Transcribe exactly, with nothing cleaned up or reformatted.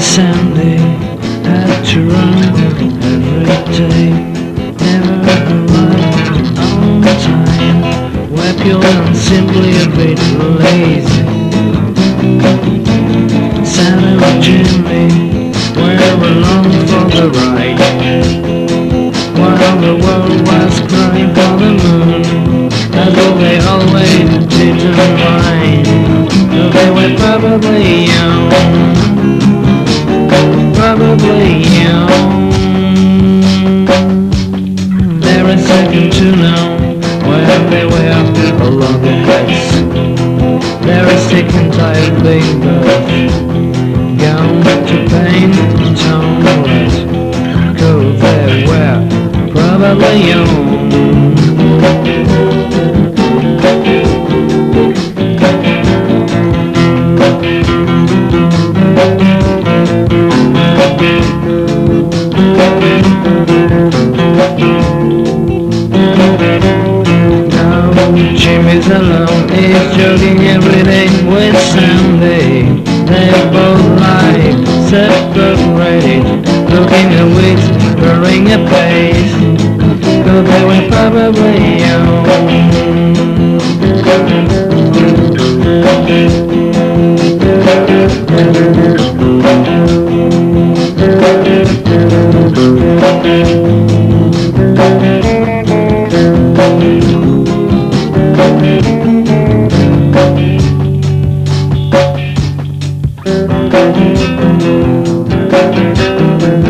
Sandy had to run every day, never arrived on time, where pure and simply a bit lazy. Santa and Jimmy were along for the ride, while the world was crying for the moon, as though they always didn't mind, though they were probably young. Probably young. They're a second to know where they were along the heights. They're a sick and tired being birth, gone to paint town red, 'cause they were probably young. Jimmy's alone, he's jogging every day with Sandy. They're both like separated, looking at weeks, growing a pace, but they were probably young. Thank you.